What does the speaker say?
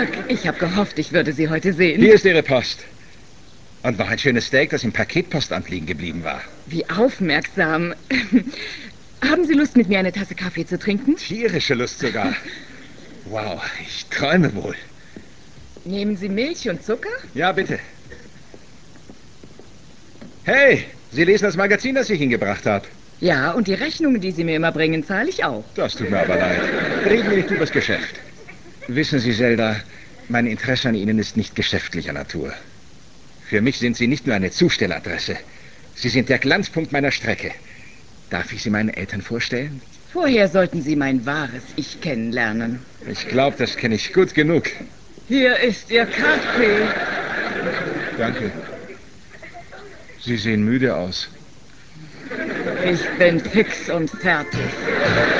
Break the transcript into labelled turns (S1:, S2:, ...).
S1: Ich habe gehofft, ich würde Sie heute sehen.
S2: Hier ist Ihre Post. Und noch ein schönes Steak, das im Paketpostamt liegen geblieben war.
S1: Wie aufmerksam. Haben Sie Lust, mit mir eine Tasse Kaffee zu trinken?
S2: Tierische Lust sogar. Wow, ich träume wohl.
S1: Nehmen Sie Milch und Zucker?
S2: Ja, bitte. Hey, Sie lesen das Magazin, das ich Ihnen gebracht habe.
S1: Ja, und die Rechnungen, die Sie mir immer bringen, zahle ich auch.
S2: Das tut mir aber leid. Reden wir nicht übers Geschäft. Wissen Sie, Zelda, mein Interesse an Ihnen ist nicht geschäftlicher Natur. Für mich sind Sie nicht nur eine Zustelladresse. Sie sind der Glanzpunkt meiner Strecke. Darf ich Sie meinen Eltern vorstellen?
S1: Vorher sollten Sie mein wahres Ich kennenlernen.
S2: Ich glaube, das kenne ich gut genug.
S1: Hier ist Ihr Kaffee.
S2: Danke. Sie sehen müde aus.
S1: Ich bin fix und fertig.